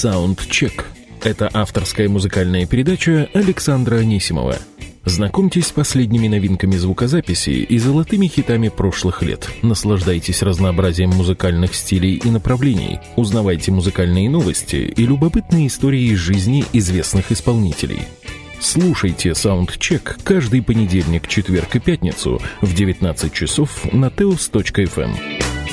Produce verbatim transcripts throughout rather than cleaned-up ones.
Soundcheck. Это авторская музыкальная передача Александра Анисимова. Знакомьтесь с последними новинками звукозаписи и золотыми хитами прошлых лет. Наслаждайтесь разнообразием музыкальных стилей и направлений. Узнавайте музыкальные новости и любопытные истории из жизни известных исполнителей. Слушайте Soundcheck каждый понедельник, четверг и пятницу в девятнадцать часов на теос точка эф эм.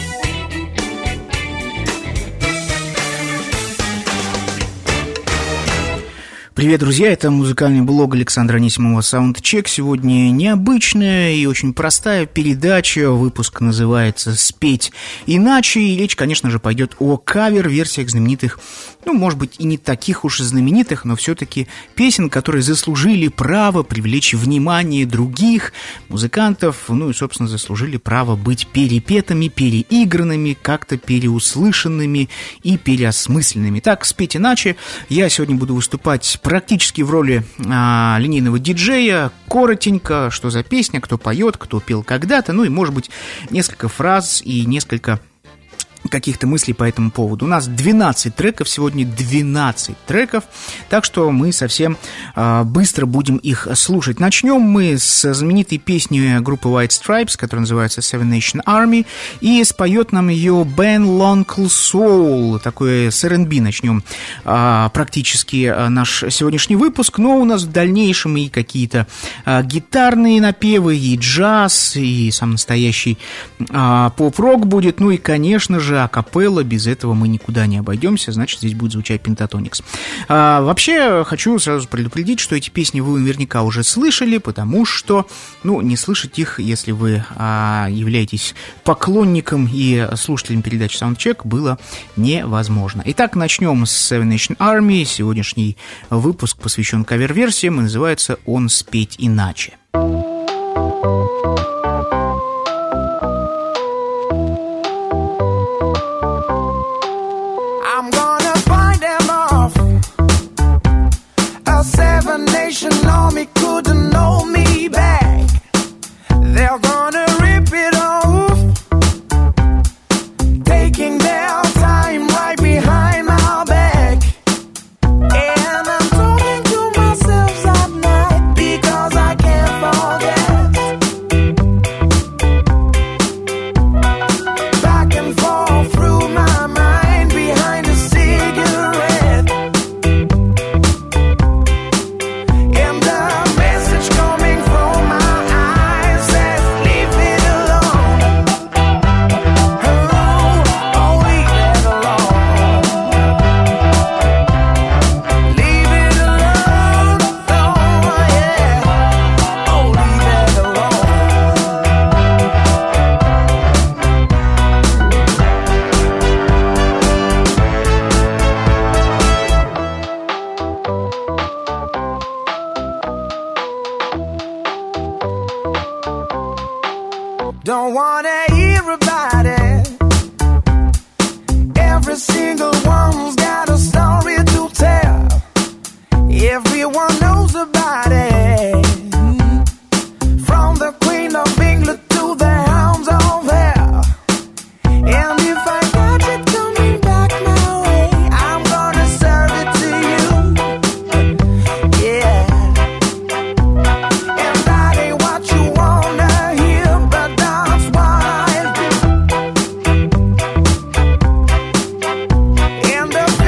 Привет, друзья, это музыкальный блог Александра Анисимова Soundcheck. Сегодня необычная и очень простая передача. Выпуск называется «Спеть иначе». И речь, конечно же, пойдет о кавер-версиях знаменитых, ну, может быть, и не таких уж и знаменитых, но все-таки песен, которые заслужили право привлечь внимание других музыкантов, ну и, собственно, заслужили право быть перепетыми, переигранными, как-то переуслышанными и переосмысленными. Так, «Спеть иначе». Я сегодня буду выступать практически в роли а, линейного диджея, коротенько, что за песня, кто поет, кто пел когда-то, ну и, может быть, несколько фраз и несколько каких-то мыслей по этому поводу. У нас двенадцать треков, сегодня двенадцать треков, так что мы совсем э, быстро будем их слушать. Начнем мы с знаменитой песни группы White Stripes, которая называется Seven Nation Army, и споет нам ее Ben Lonkel Soul, такой с эр энд би начнем э, практически э, наш сегодняшний выпуск, но у нас в дальнейшем и какие-то э, гитарные напевы, и джаз, и сам настоящий э, поп-рок будет, ну и, конечно же, акапелла, без этого мы никуда не обойдемся, значит, здесь будет звучать Pentatonix. А, вообще, хочу сразу предупредить, что эти песни вы наверняка уже слышали, потому что, ну, не слышать их, если вы а, являетесь поклонником и слушателем передачи Soundcheck, было невозможно. Итак, начнем с Seven Nation Army. Сегодняшний выпуск посвящен кавер-версиям и называется он «Спеть иначе». Seven Nation Army couldn't hold me back. They're gonna rip it off, taking their time right behind my back. And I'm talking to myself at night because I can't forget. Back and forth through my mind behind a cigarette. Don't wanna hear about it. Every single one's got a story to tell. Everyone knows about it. From the Queen of England to the Hounds of Hell. And if I catch it coming back my way, I'm gonna serve it to you. Yeah. And that ain't what you wanna hear, but that's why. And the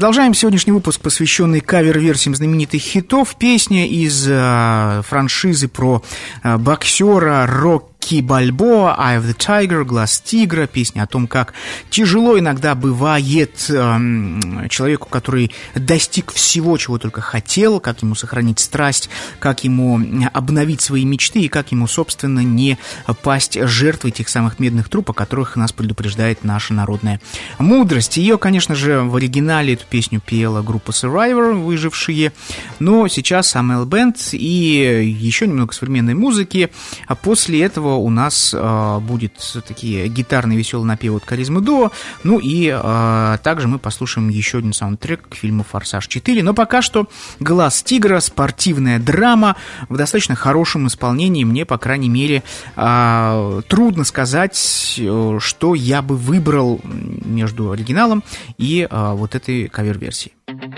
Продолжаем сегодняшний выпуск, посвященный кавер-версиям знаменитых хитов. Песня из э, франшизы про э, боксера Рокки Бальбоа, Eye of the Tiger, Глаз тигра, песня о том, как тяжело иногда бывает э, человеку, который достиг всего, чего только хотел, как ему сохранить страсть, как ему обновить свои мечты и как ему, собственно, не пасть жертвой тех самых медных труб, о которых нас предупреждает наша народная мудрость. Ее, конечно же, в оригинале эту песню пела группа Survivor, выжившие, но сейчас Amel Band и еще немного современной музыки, а после этого у нас э, будет такие гитарные веселые напевы от Charisma Duo, ну и э, также мы послушаем еще один саундтрек к фильму «Форсаж четыре», но пока что «Глаз тигра», спортивная драма в достаточно хорошем исполнении. Мне, по крайней мере, э, трудно сказать, что я бы выбрал между оригиналом и э, вот этой кавер-версией.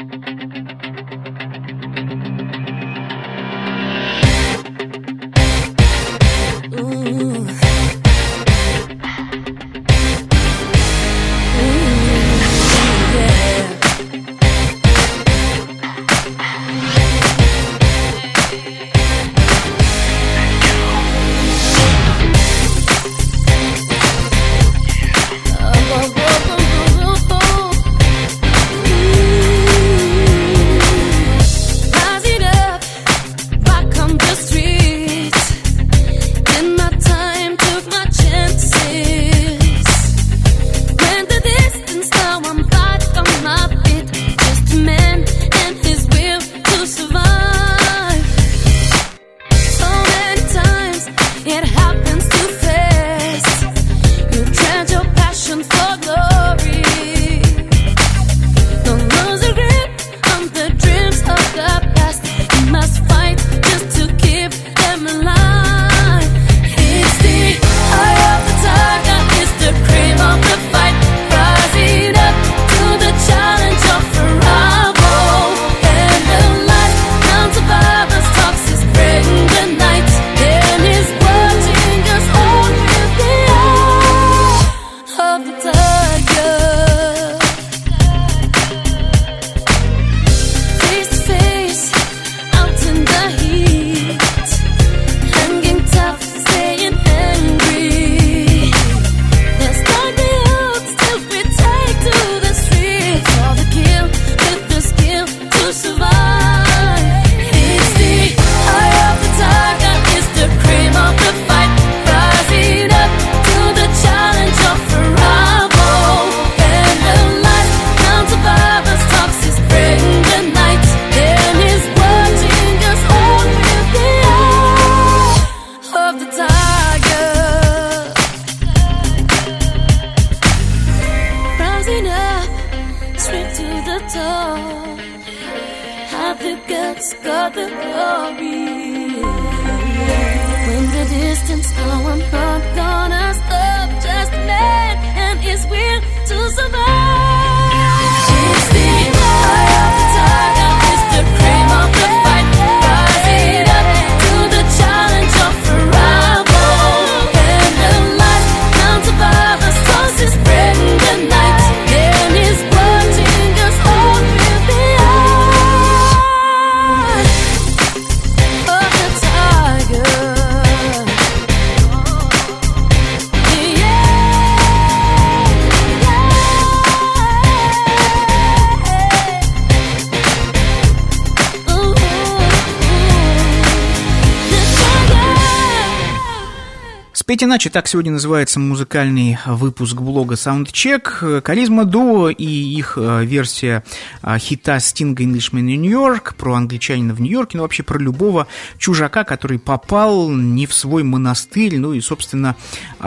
Спеть иначе, так сегодня называется музыкальный выпуск блога Soundcheck. Charisma Duo и их версия хита Стинга Englishman in New York, про англичанина в Нью-Йорке, ну вообще про любого чужака, который попал не в свой монастырь. Ну и, собственно,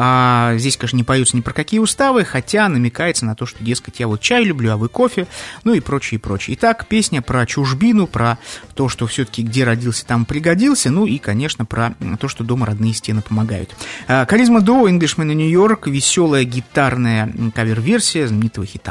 здесь, конечно, не поются ни про какие уставы, хотя намекается на то, что, дескать, я вот чай люблю, а вы кофе, ну и прочее, и прочее. Итак, песня про чужбину, про то, что все-таки где родился, там пригодился, ну и, конечно, про то, что дома родные стены помогают. Charisma Duo, Englishman in New York, веселая гитарная кавер-версия знаменитого хита.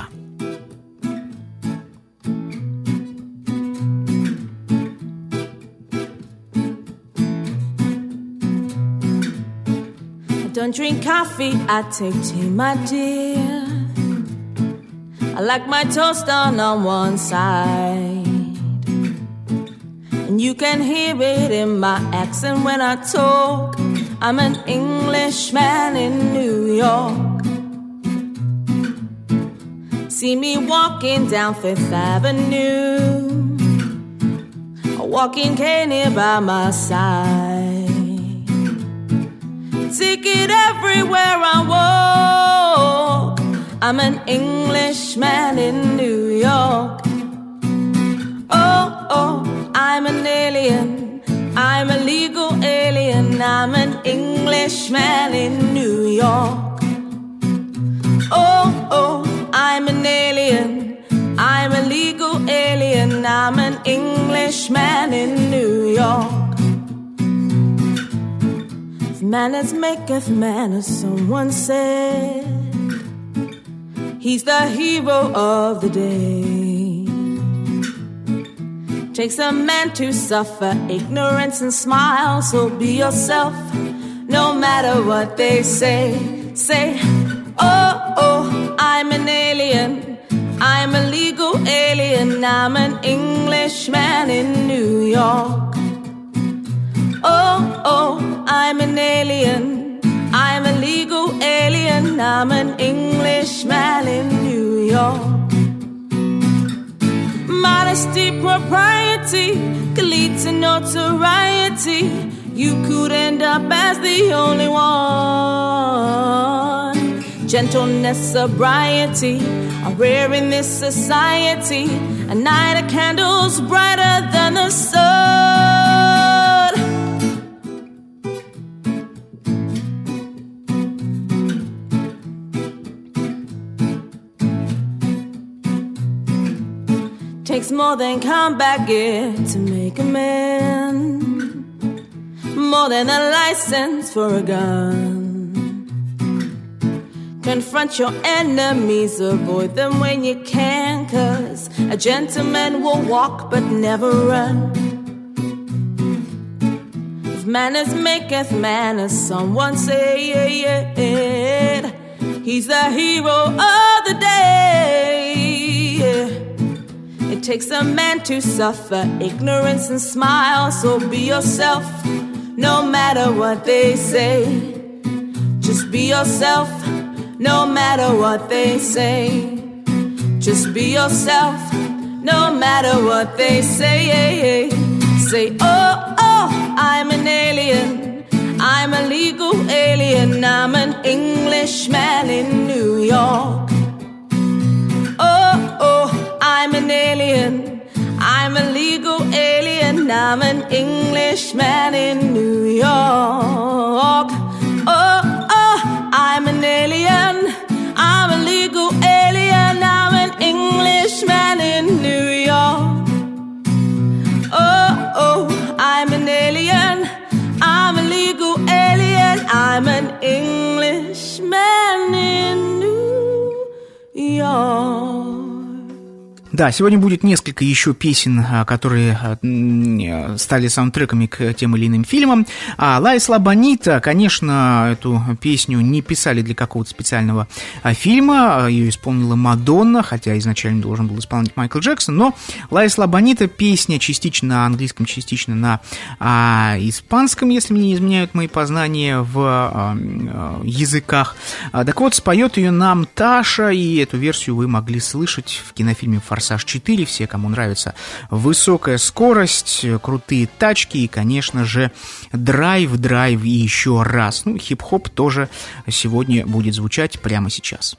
I don't drink coffee, I take tea, my dear. I like my toast done on one side. And you can hear it in my accent when I talk. I'm an Englishman in New York. See me walking down Fifth Avenue, a walking cane here by my side. Ticket everywhere I walk. I'm an Englishman in New York. Oh, oh, I'm an alien. I'm a legal alien. I'm an Englishman in New York. Oh, oh, I'm an alien. I'm a legal alien. I'm an Englishman in New York. If manners maketh manners, someone said. He's the hero of the day. Takes a man to suffer ignorance and smile. So be yourself, no matter what they say. Say, oh, oh, I'm an alien. I'm a legal alien. I'm an Englishman in New York. Oh, oh, I'm an alien. I'm a legal alien. I'm an Englishman in New York. Modesty, propriety could lead to notoriety. You could end up as the only one. Gentleness, sobriety are rare in this society. A night of candles brighter than the sun. Takes more than combat gear to make a man, more than a license for a gun. Confront your enemies, avoid them when you can, 'cause a gentleman will walk but never run. If manners maketh manners, someone say it. He's the hero of the day. It takes a man to suffer ignorance and smile. So be yourself, no matter what they say. Just be yourself, no matter what they say. Just be yourself, no matter what they say. Say, oh, oh, I'm an alien. I'm a legal alien. I'm an Englishman in New York. Oh, oh, I'm an alien. I'm a legal alien. I'm an Englishman in New York. Oh, oh, I'm an alien. I'm a legal alien. I'm an Englishman in New York. Oh, oh, I'm an alien. I'm a legal alien. I'm an Englishman in New York. Да, сегодня будет несколько еще песен, которые стали саундтреками к тем или иным фильмам. А «La Isla Bonita», конечно, эту песню не писали для какого-то специального фильма, ее исполнила Мадонна, хотя изначально должен был исполнить Майкл Джексон, но «La Isla Bonita» песня частично на английском, частично на а, испанском, если мне не изменяют мои познания в а, а, языках. А, так вот, споет ее нам Таша, и эту версию вы могли слышать в кинофильме «Форсаж четыре», все, кому нравится высокая скорость, крутые тачки и, конечно же, драйв, драйв и еще раз. Ну, хип-хоп тоже сегодня будет звучать прямо сейчас.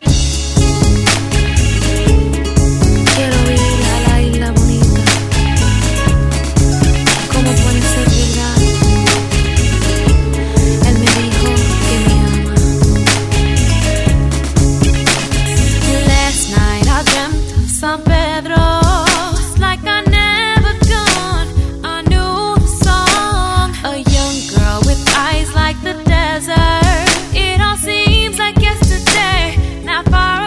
It all seems like yesterday, not far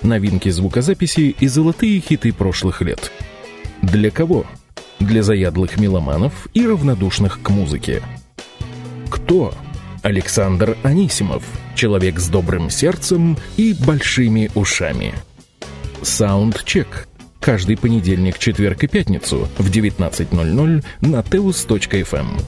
Новинки звукозаписи и золотые хиты прошлых лет. Для кого? Для заядлых меломанов и равнодушных к музыке. Кто? Александр Анисимов, человек с добрым сердцем и большими ушами. Саундчек. Каждый понедельник, четверг и пятницу в девятнадцать ноль ноль на теус точка эф эм.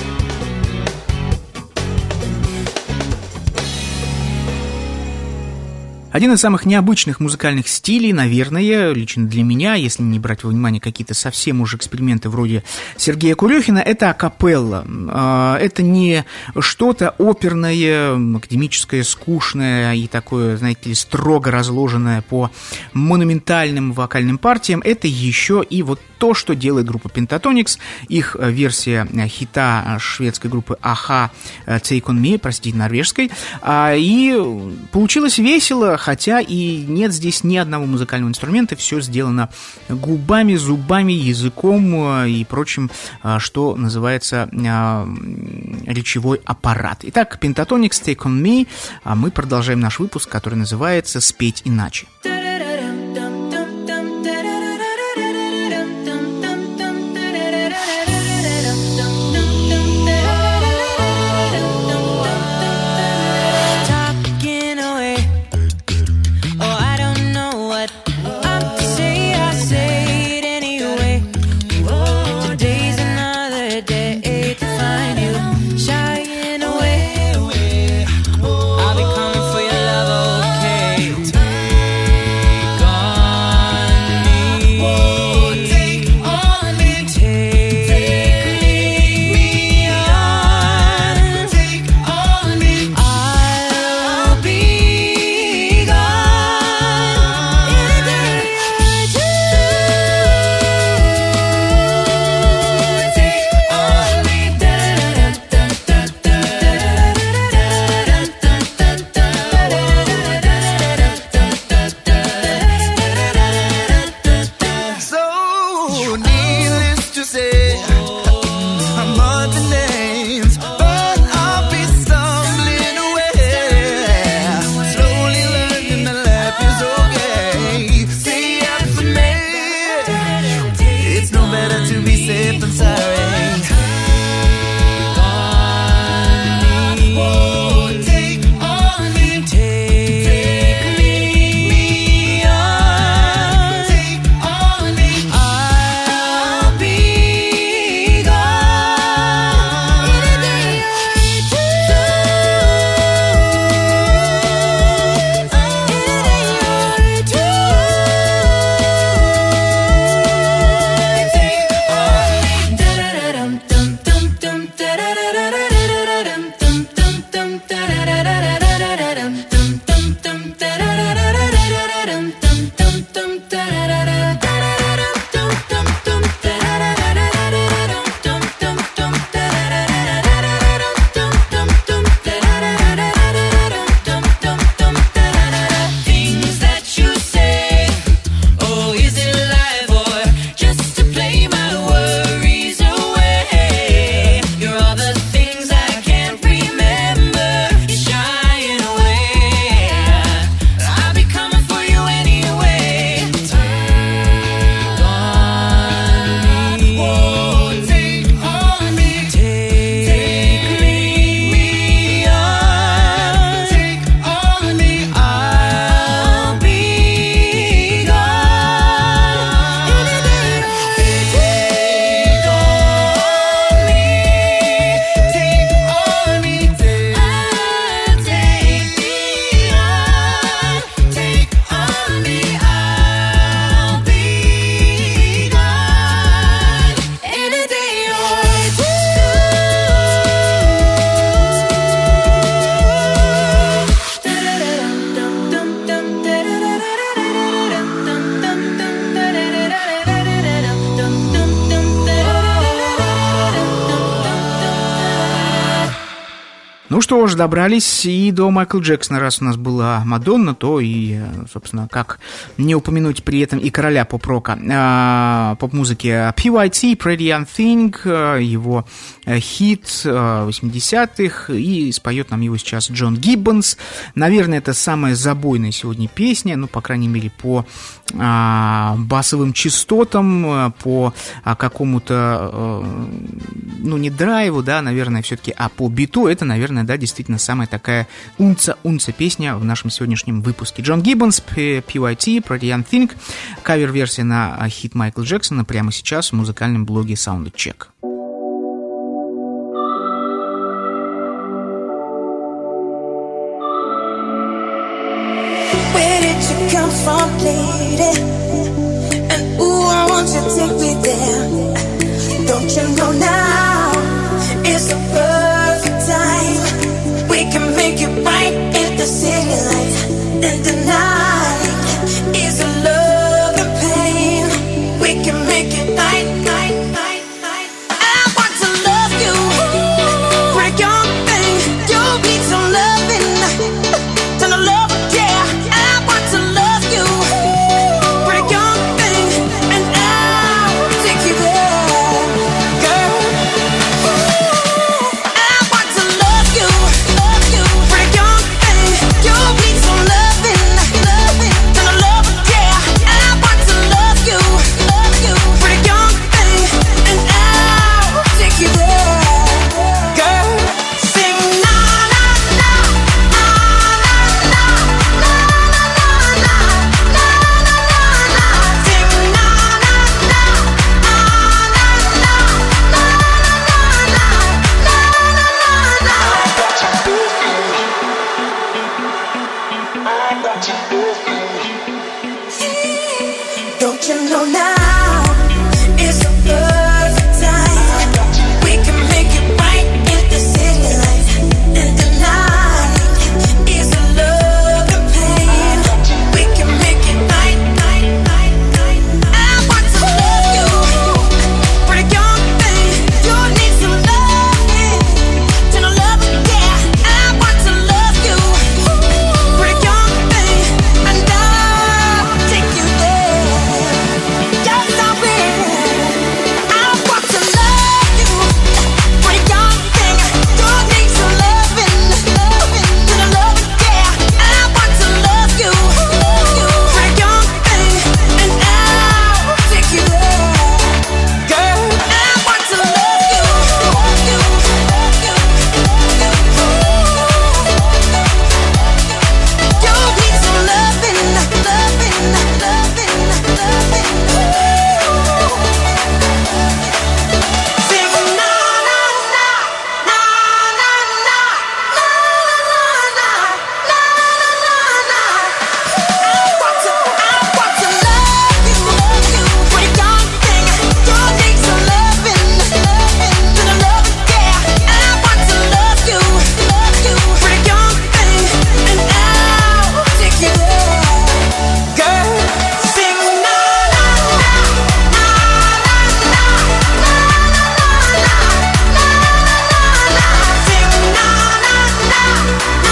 Один из самых необычных музыкальных стилей, наверное, лично для меня, если не брать во внимание какие-то совсем уже эксперименты вроде Сергея Курехина, это акапелла. Это не что-то оперное, академическое, скучное и такое, знаете ли, строго разложенное по монументальным вокальным партиям. Это еще и вот то, что делает группа Pentatonix, их версия хита шведской группы а-ха Take On Me, простите, норвежской. И получилось весело, хотя и нет здесь ни одного музыкального инструмента, все сделано губами, зубами, языком и прочим, что называется речевой аппарат. Итак, Pentatonix Take On Me, а мы продолжаем наш выпуск, который называется «Спеть иначе». Ну что ж, добрались и до Майкла Джексона. Раз у нас была Мадонна, то и, собственно, как не упомянуть при этом и короля поп-рока, а, поп-музыки пи уай ти, Pretty Young Thing, его хит восьмидесятых, и споет нам его сейчас Джон Гиббонс. Наверное, это самая забойная сегодня песня, ну, по крайней мере, по а, басовым частотам, по а, какому-то, а, ну, не драйву, да, наверное, все-таки, а по биту. Это, наверное, да, действительно самая такая унца-унца песня в нашем сегодняшнем выпуске. Джон Гиббонс, пи уай ти, Pretty Young Thing, кавер-версия на хит Майкла Джексона прямо сейчас в музыкальном блоге Soundcheck. Where did you come from, lady? And ooh, I want you to take me there. Don't you know now is a perfect time? We can make it right in the city lights. And the night is a love and pain. We can make it night, night, night, night. I want to love you. Break your thing. You need some loving. Turn the love, yeah. I want to love you. Break your thing. And I'll take you there, girl. I want to love you. Love you. Break your thing. You need some loving. Loving. Turn the love, yeah. I want to love you. Love you. Break your thing. And I'll take you there, girl. Sing na na na na na na na na na na na. Sing na na na na na na Don't you know now is a perfect time? We can make it right in the city lights. And the night is a love and pain. We can make it night, night, night, night. I want to love you. Break your thing. You need some loving. Turn the love, yeah. I want to love you. Break your thing. And I'll take you there. Yes, I will. I want to love you. Break your thing. You need some loving. Loving. Turn the love, yeah. I want to love you. Break your thing. And I'll take you there, girl. I want to love you. Love you. Love you. You need some loving. Loving. Loving. Loving. Sing na na na na na na na na na na. I want to, I want to love you, love you. Break your thing. You need some loving, loving. To the love, yeah. I want to love you, love you. Break your thing, and I'll take you there, girl. Sing na na na na na na na na na. Sing na na na na na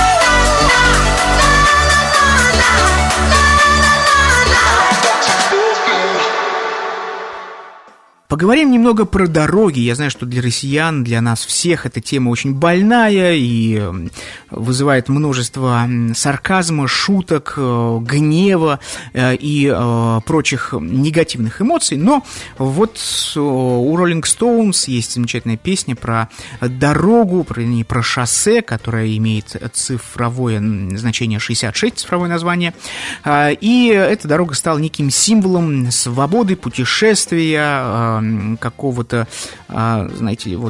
Поговорим немного про дороги. Я знаю, что для россиян, для нас всех эта тема очень больная и э, вызывает множество м, сарказма, шуток, э, гнева э, и э, прочих негативных эмоций. Но вот э, у Rolling Stones есть замечательная песня про дорогу, про, не, про шоссе, которое имеет цифровое значение шестьдесят шесть, цифровое название. Э, и эта дорога стала неким символом свободы, путешествия, э, какого-то, знаете ли, вот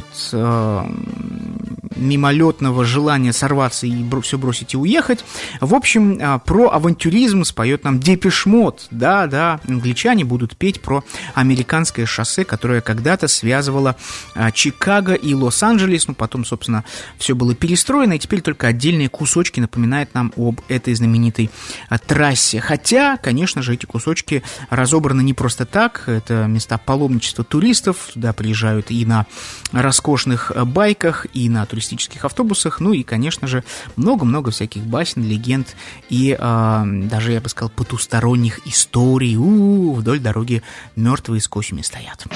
мимолетного желания сорваться и все бросить и уехать. В общем, про авантюризм споет нам Депеш Мод. Да, да, англичане будут петь про американское шоссе, которое когда-то связывало Чикаго и Лос-Анджелес. Ну, потом, собственно, все было перестроено, и теперь только отдельные кусочки напоминают нам об этой знаменитой трассе. Хотя, конечно же, эти кусочки разобраны не просто так. Это места паломничества туристов. Туда приезжают и на роскошных байках, и на туристических туристических автобусах, ну и, конечно же, много-много всяких басен, легенд и э, даже, я бы сказал, потусторонних историй. У-у-у, вдоль дороги мертвые с косями стоят.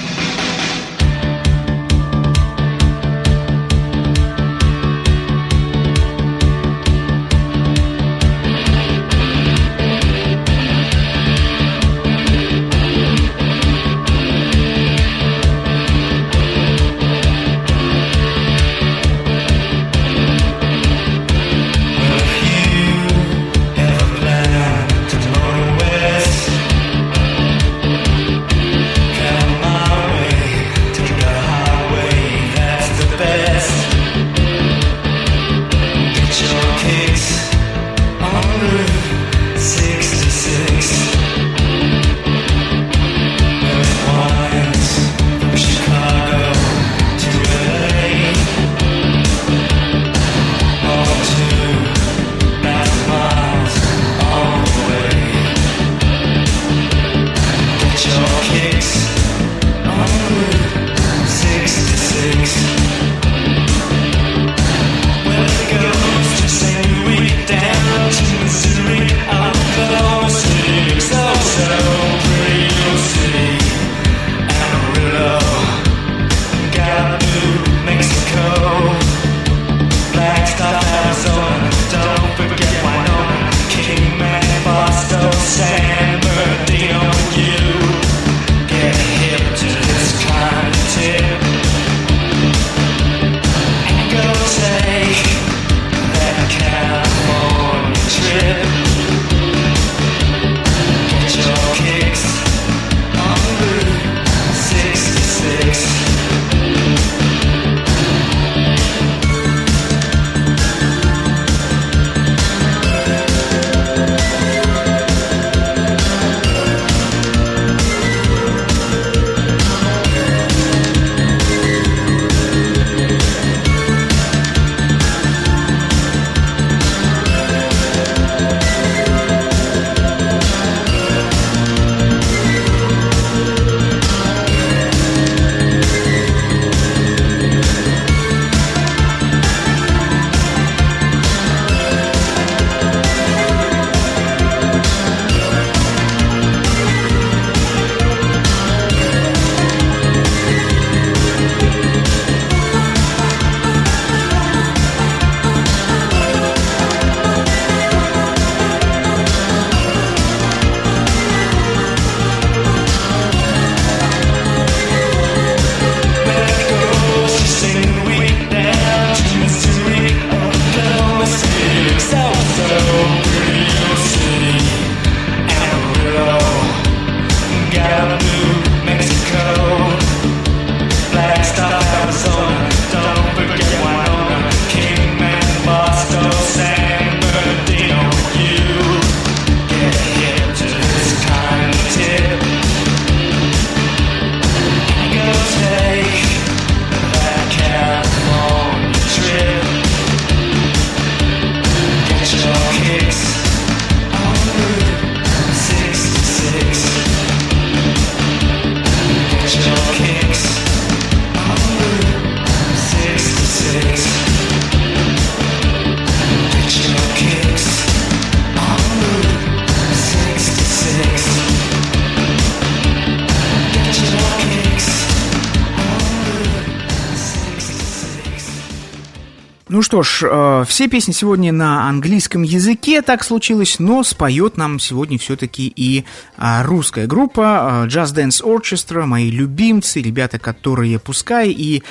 Ну что ж, э, все песни сегодня на английском языке, так случилось, но споет нам сегодня все-таки и э, русская группа э, Just Dance Orchestra, мои любимцы, ребята, которые пускай и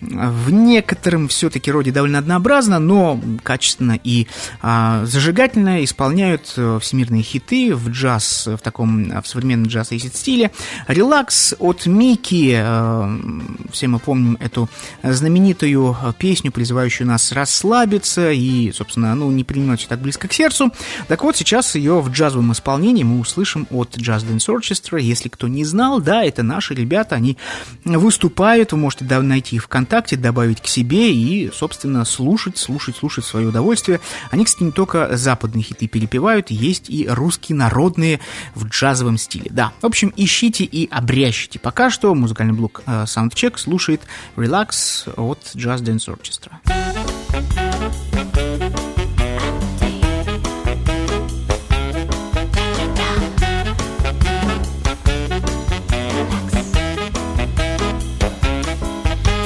в некотором все-таки роде довольно однообразно, но качественно и э, зажигательно исполняют э, всемирные хиты в джаз, в таком в современном джаз-эйсид стиле. «Релакс» от Мики, э, все мы помним эту знаменитую песню, призывающую нас расслабиться и, собственно, ну, не принимать все так близко к сердцу. Так вот, сейчас ее в джазовом исполнении мы услышим от Just Dance Orchestra. Если кто не знал, да, это наши ребята, они выступают, вы можете найти их ВКонтакте, добавить к себе и, собственно, слушать, слушать, слушать в свое удовольствие. Они, кстати, не только западные хиты перепевают, есть и русские народные в джазовом стиле. Да, в общем, ищите и обрящите. Пока что музыкальный блок Soundcheck слушает «Relax» от Just Dance Orchestra.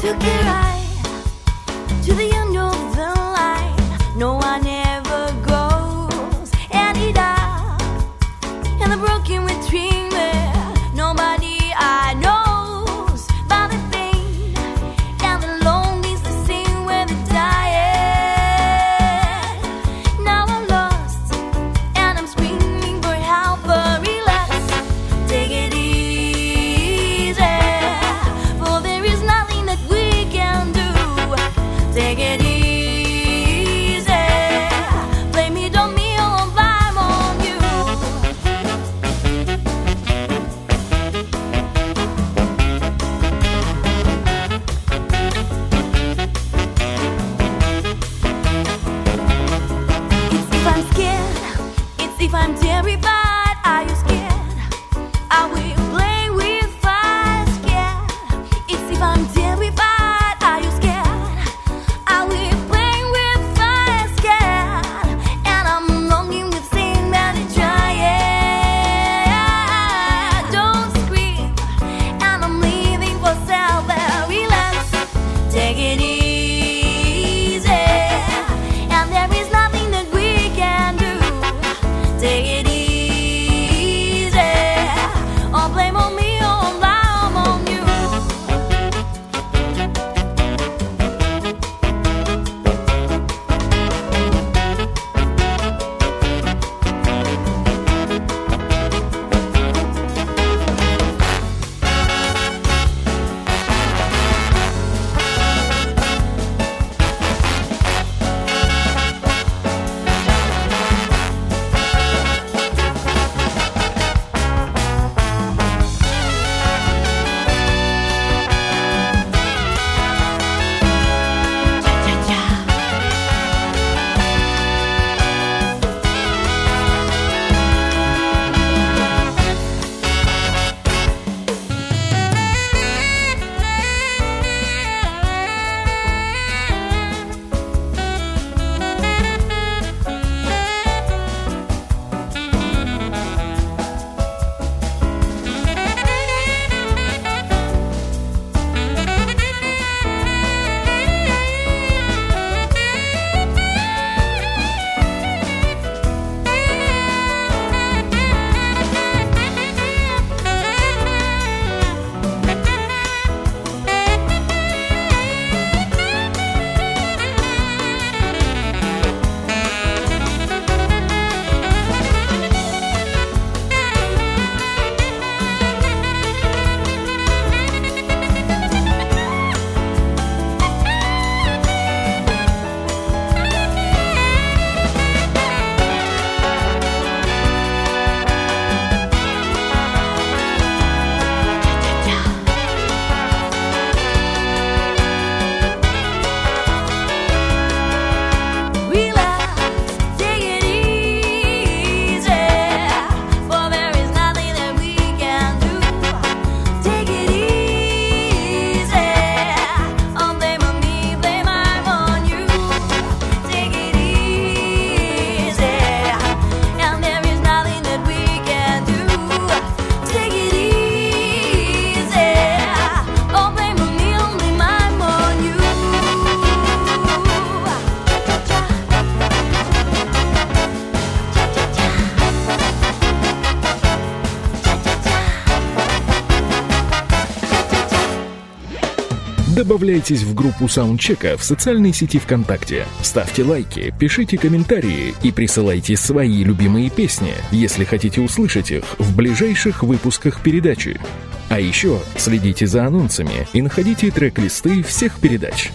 took it right to the end of the line. No one ever goes any doubt. And the broken between me, nobody I knows by the pain and the loneliness the same where the dying. Now I'm lost and I'm screaming for help, but relax, take it easy, for there is nothing that we can do. Take it easy. Blame it on me or blame on you. It's if I'm scared, it's if I'm terrified. Are you scared? I will play with fire. Scared. It's if I'm terrified. Are you scared? I will play with fire. Scared. And I'm longing with things that are trying. Don't scream. And I'm leaving for self. Relax. Take it easy. And there is nothing that we can do. Take it easy. Or blame on me or blame on you. Добавляйтесь в группу саундчека в социальной сети ВКонтакте. Ставьте лайки, пишите комментарии и присылайте свои любимые песни, если хотите услышать их в ближайших выпусках передачи. А еще следите за анонсами и находите трек-листы всех передач.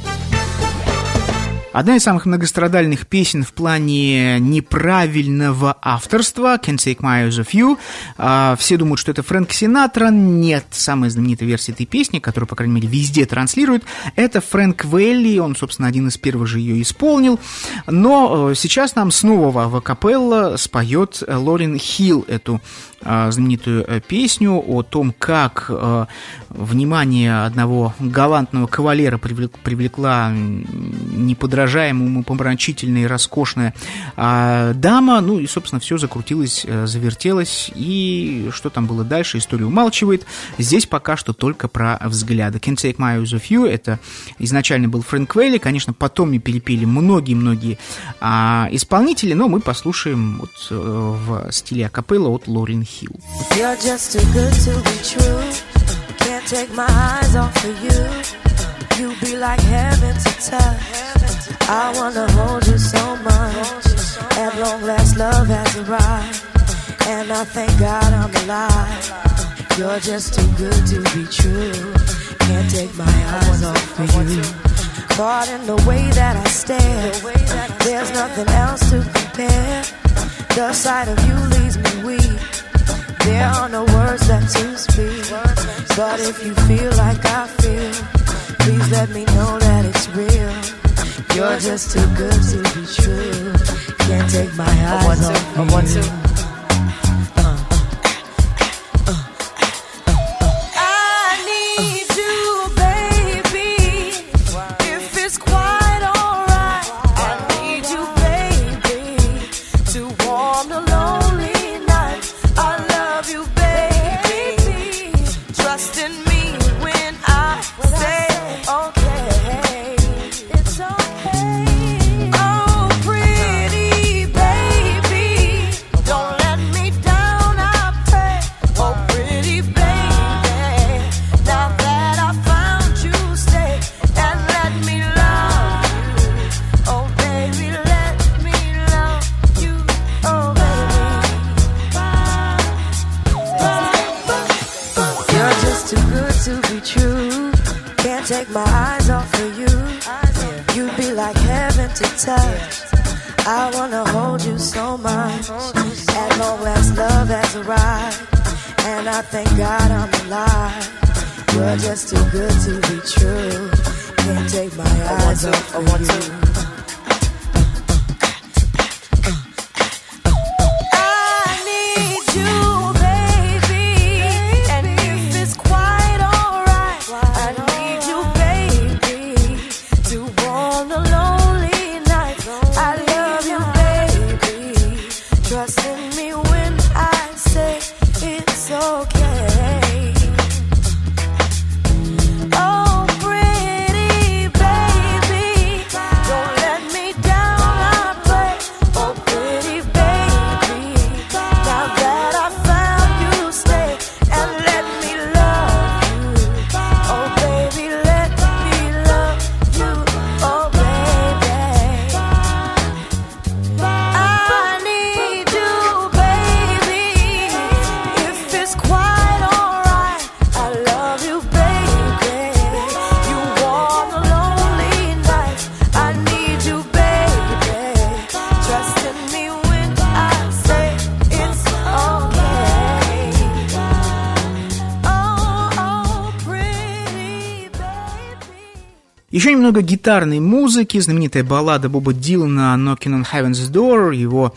Одна из самых многострадальных песен в плане неправильного авторства, Can't Take My Eyes Off You. А, все думают, что это Фрэнк Синатра. Нет, самая знаменитая версия этой песни, которую, по крайней мере, везде транслируют, это Фрэнк Велли. Он, собственно, один из первых же ее исполнил. Но сейчас нам снова в акапелла споет Лорен Хилл эту знаменитую песню о том, как внимание одного галантного кавалера привлек, привлекла неподражаемая, умопомрачительная и роскошная а, дама. Ну и, собственно, все закрутилось, завертелось. И что там было дальше, история умалчивает. Здесь пока что только про взгляды. Can't Take My Eyes Off You — это изначально был Фрэнк Вэлли. Конечно, потом и перепели многие-многие а, исполнители, но мы послушаем вот, в стиле акапелла от Лорен Хилл. You're just too good to be true. Can't take my eyes off of you. You be like heaven to touch. I wanna hold you so much. At long last, love has arrived, and I thank God I'm alive. You're just too good to be true. Can't take my eyes off of you. Caught in the way that I stare. There's nothing else to compare. The sight of you leaves me weak. There are no words left to speak. But if you feel like I feel, please let me know that it's real. You're just too good to be true. Can't take my eyes off of you. Take my eyes off of you. You'd be like heaven to touch. I wanna hold you so much. At long last, love has arrived, and I thank God I'm alive. You're just too good to be true. Can't take my eyes off of you. Еще немного гитарной музыки. Знаменитая баллада Боба Дилана «Knocking on Heaven's Door», его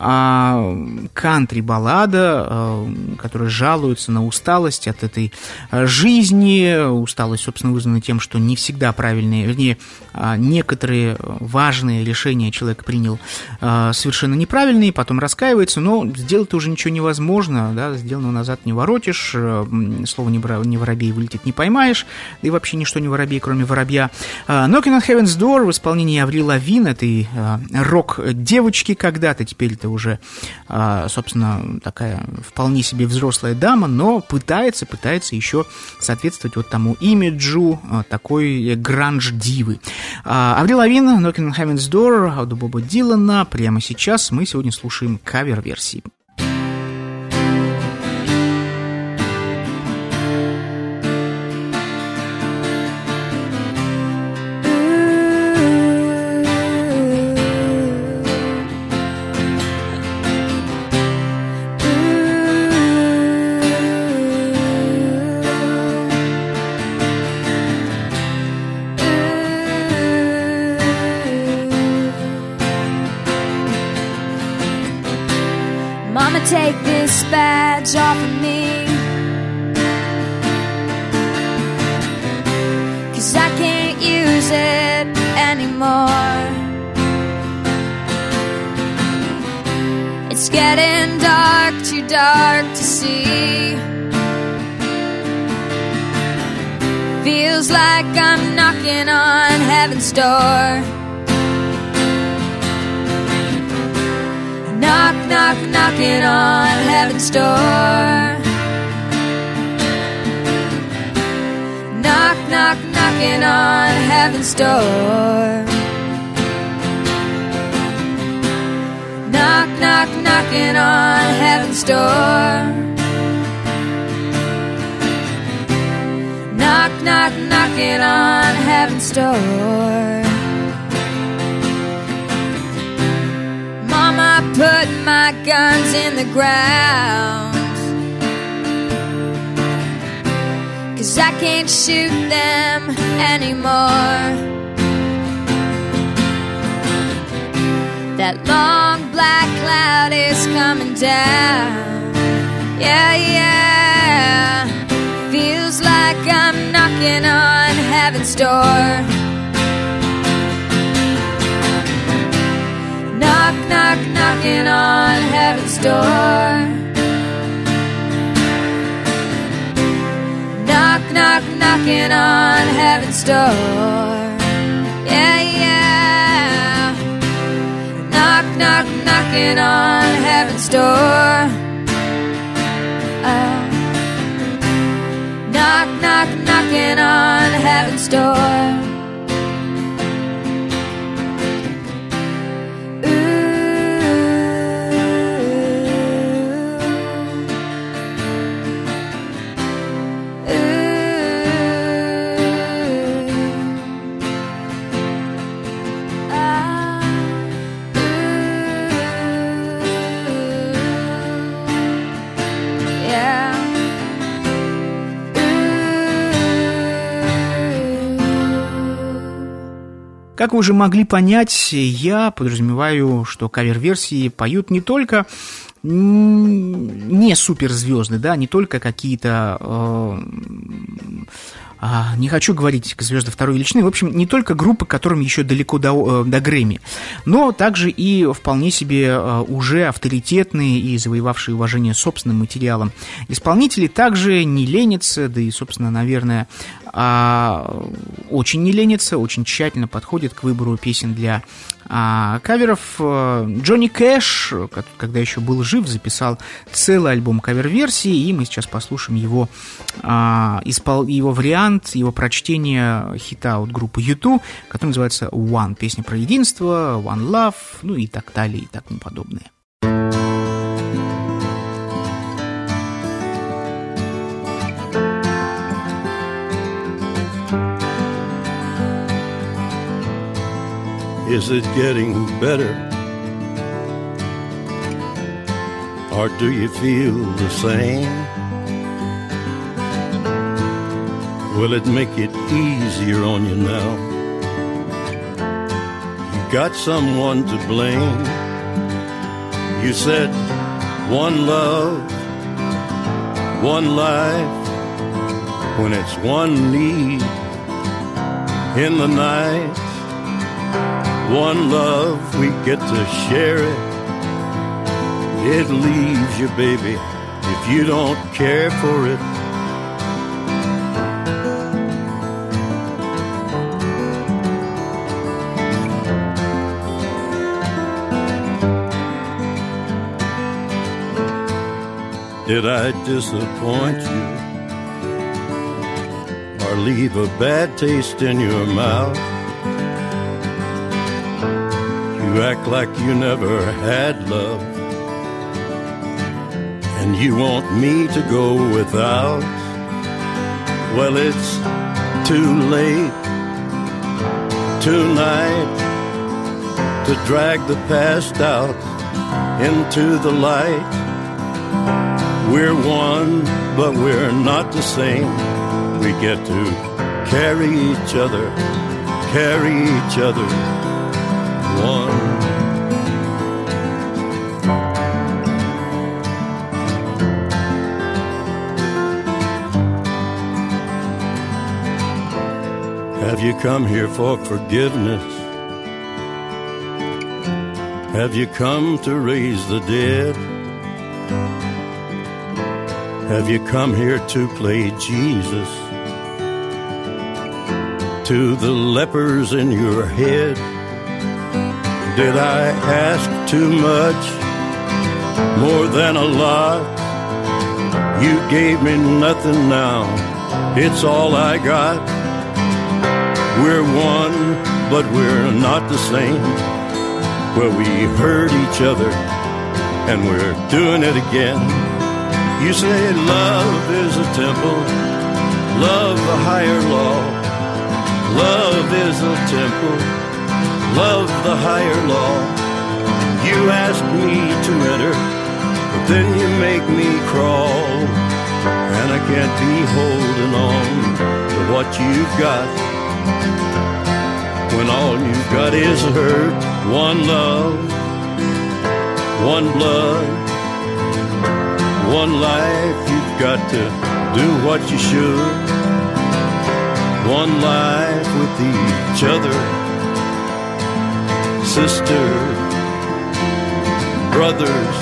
а, кантри-баллада, а, которая жалуется на усталость от этой жизни. Усталость, собственно, вызвана тем, что не всегда правильные, вернее, а, некоторые важные решения человек принял а, совершенно неправильные, потом раскаивается, но сделать уже ничего невозможно, да, сделанного назад не воротишь, слово «не воробей» вылетит не поймаешь, да и вообще ничто не воробей, кроме воробья. Knocking on Heaven's Door в исполнении Аврил Лавин, этой э, рок-девочки когда-то, теперь это уже, э, собственно, такая вполне себе взрослая дама, но пытается, пытается еще соответствовать вот тому имиджу э, такой гранж-дивы. Э, Аврил Лавин, Knocking on Heaven's Door от Боба Дилана. Прямо сейчас мы сегодня слушаем кавер-версии. Take this badge off of me. 'cause I can't use it anymore. It's getting dark, too dark to see. Feels like I'm knocking on heaven's door. Knock, knock, knocking on heaven's door. Knock, knock, knocking on heaven's door. Knock, knock, knocking on heaven's door. Knock, knock, knocking on heaven's door. Mama put my guns in the ground, 'cause I can't shoot them anymore. That long black cloud is coming down. Yeah, yeah. Feels like I'm knocking on heaven's door. Knock, knock, knocking on heaven's door. Knock, knock, knocking on heaven's door. Yeah, yeah. Knock, knock, knocking on heaven's door. Oh. Knock, knock, knocking on heaven's door. Как вы уже могли понять, я подразумеваю, что кавер-версии поют не только не суперзвезды, да, не только какие-то... Э, не хочу говорить звезды второй величины, в общем, не только группы, которым еще далеко до, до Грэмми, но также и вполне себе уже авторитетные и завоевавшие уважение собственным материалом исполнители также не ленятся, да и, собственно, наверное, очень не ленятся, очень тщательно подходят к выбору песен для каверов. Джонни Кэш, когда еще был жив, записал целый альбом кавер-версий, и мы сейчас послушаем его, его вариант, его прочтение хита от группы ю ту, который называется One, песня про единство, One Love, ну и так далее, и так подобное. Is it getting better? Or do you feel the same? Will it make it easier on you now? You got someone to blame. You said one love, one life, when it's one need in the night. One love, we get to share it. It leaves you, baby, if you don't care for it. Did I disappoint you or leave a bad taste in your mouth? You act like you never had love, and you want me to go without. Well, it's too late tonight to drag the past out into the light. We're one, but we're not the same. We get to carry each other, carry each other. One. Have you come here for forgiveness? Have you come to raise the dead? Have you come here to play Jesus to the lepers in your head? Did I ask too much, more than a lot? You gave me nothing now, it's all I got. We're one, but we're not the same. Well, we hurt each other, and we're doing it again. You say love is a temple, love a higher law. Love is a temple, love the higher law. You ask me to enter, but then you make me crawl. And I can't be holding on to what you've got, when all you've got is hurt. One love, one blood, one life. You've got to do what you should. One life with each other, sisters, brothers.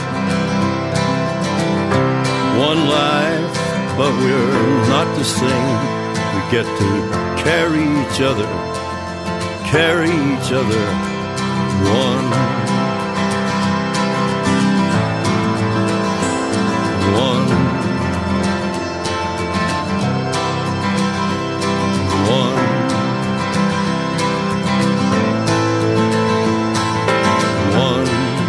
One life, but we're not the same. We get to carry each other, carry each other. One, one, one, one.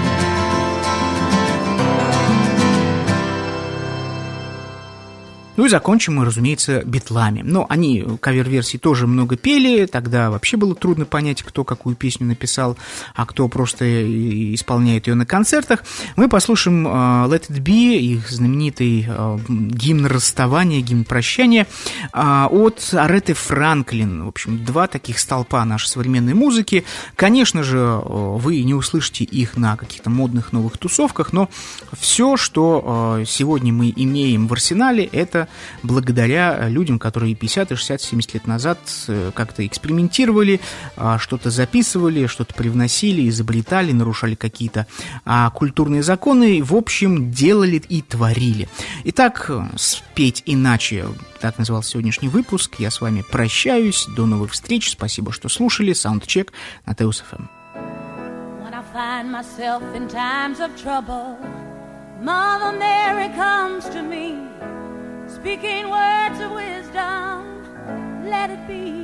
Ну и закончим мы, разумеется, Битлами. Но они кавер-версии тоже много пели, тогда вообще было трудно понять, кто какую песню написал, а кто просто исполняет ее на концертах. Мы послушаем uh, Let It Be, их знаменитый uh, гимн расставания, гимн прощания, uh, от Ареты Франклин. В общем, два таких столпа нашей современной музыки. Конечно же, uh, вы не услышите их на каких-то модных новых тусовках, но все, что uh, сегодня мы имеем в арсенале, это благодаря людям, которые пятьдесят, шестьдесят, семьдесят лет назад как-то экспериментировали, что-то записывали, что-то привносили, изобретали, нарушали какие-то культурные законы, в общем, делали и творили. Итак, «Спеть иначе», так назывался сегодняшний выпуск. Я с вами прощаюсь. До новых встреч. Спасибо, что слушали. Саундчек на Теус эф эм. When I find myself in times of trouble, Mother Mary comes to me, speaking words of wisdom, let it be.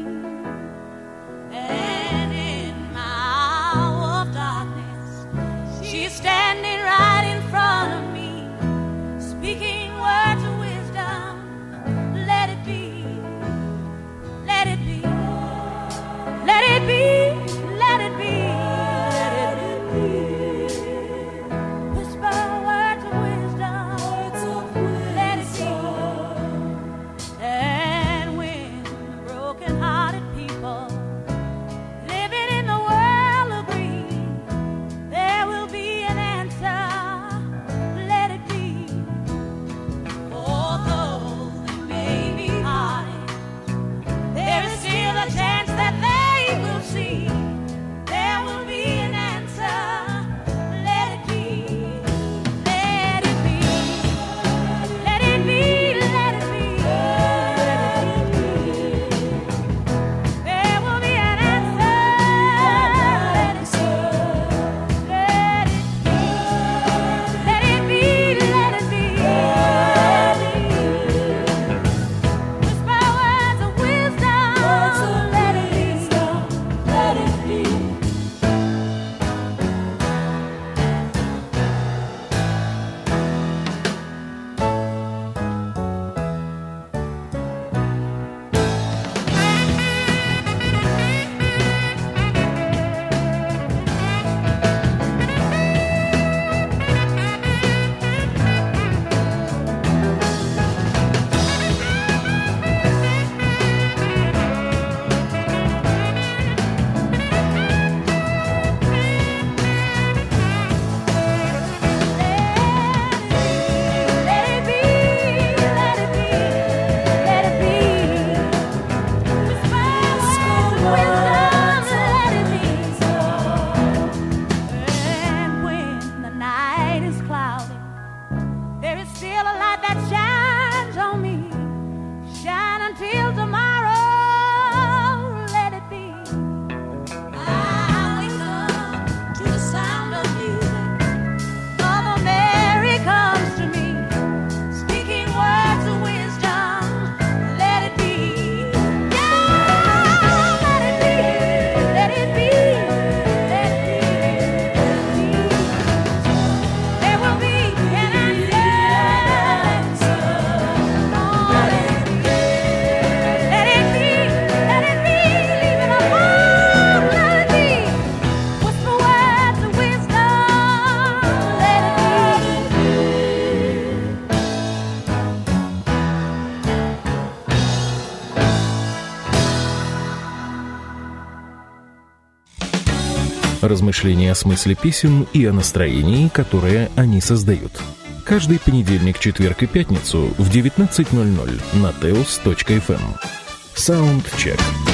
And in my hour of darkness, she's standing right in front of me, speaking words of wisdom, let it be. Let it be. Let it be. Let it be. Let it be. Whisper words of wisdom, let it be. And when the broken heart Размышления о смысле песен и о настроении, которое они создают. Каждый понедельник, четверг и пятницу в девятнадцать ноль ноль на теос точка эф эм. Саундчек.